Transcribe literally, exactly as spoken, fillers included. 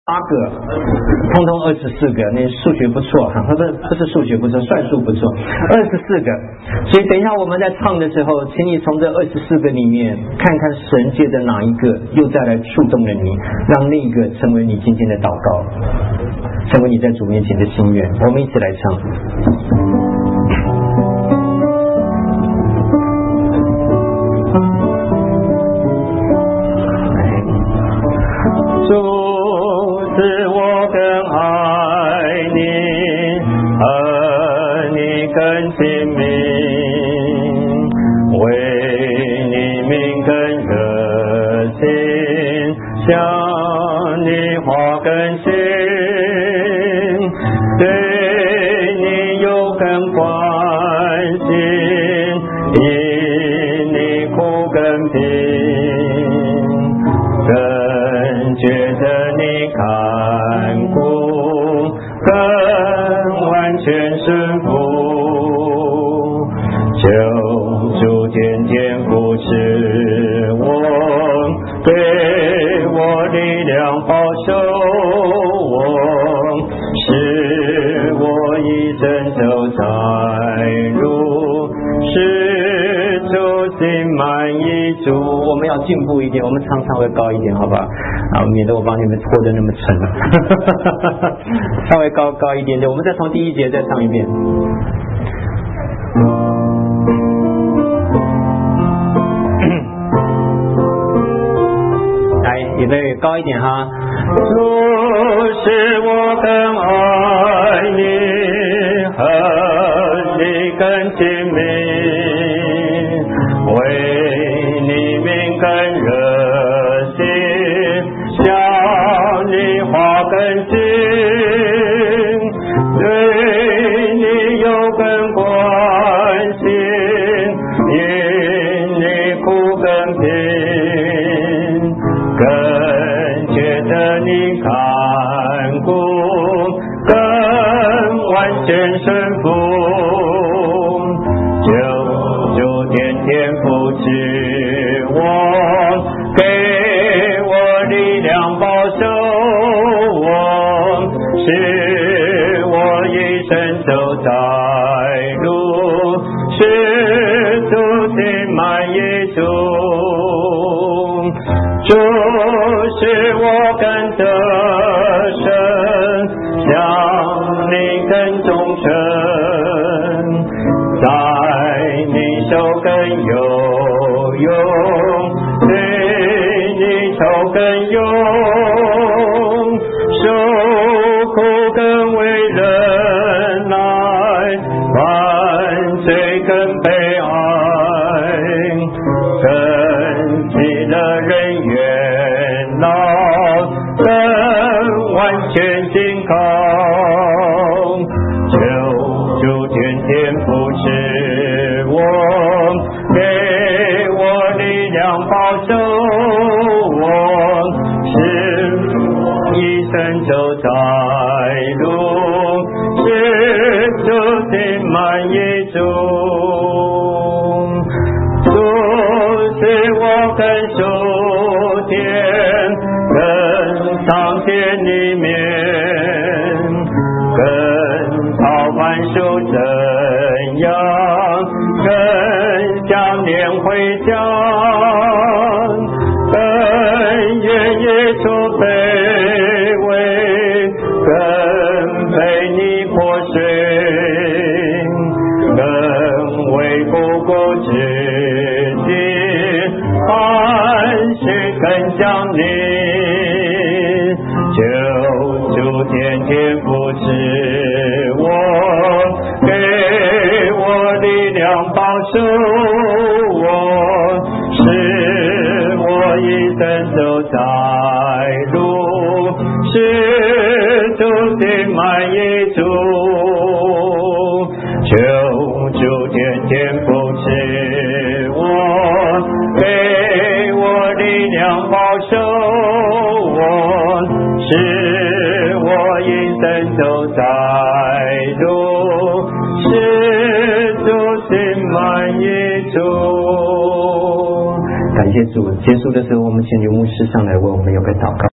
八个，通通二十四个，那数学不错哈，不是不是数学不错，算术不错，二十四个。所以等一下我们在唱的时候，请你从这二十四个里面看看神界的哪一个又再来触动了你，让那个成为你今天的祷告，成为你在主面前的心愿。我们一起来唱。主是我更爱你，和你更亲密，为你命更热心，向你花更心，对你有更关心，因你苦更平，更觉得你看顾，更完全顺服，求主天天扶持我，给我力量保守我，使我一生走在路，使主心满意足。我们要进步一点，我们唱唱会高一点，好吧？啊，免得我帮你们拖得那么沉了。稍微高高一点点，我们再从第一节再唱一遍。来，预备高一点哈。主使我更爱你，和你更亲密，为你命更热心，向你花更心，对你有更关心，因你苦更平，更觉得你看顾，更完全顺服，求主天天扶持我，给我力量保守我，使我一生走在路，使主心满意足，主使我更得胜，向你更忠诚，在你手更有用，对你手更用，受苦更为忍耐，犯罪更悲哀，更喜乐人缘老，更完全信靠，求主天天扶持我，给我力量保守我，使一生走在路，使主心满意足，主使我更属天，更上天里面，更操凡属怎样，更想念回家，更愿耶稣卑微，更被你破碎，更为不顾之心，安息更想你，求主天天扶持我，给我力量保守我，使我一生走在路，使主心满意足，求主天天扶持我，给我力量保守我，使我一生走在路，使主心满意足。感谢主，结束的时候我们请刘牧师上来为我们有个祷告。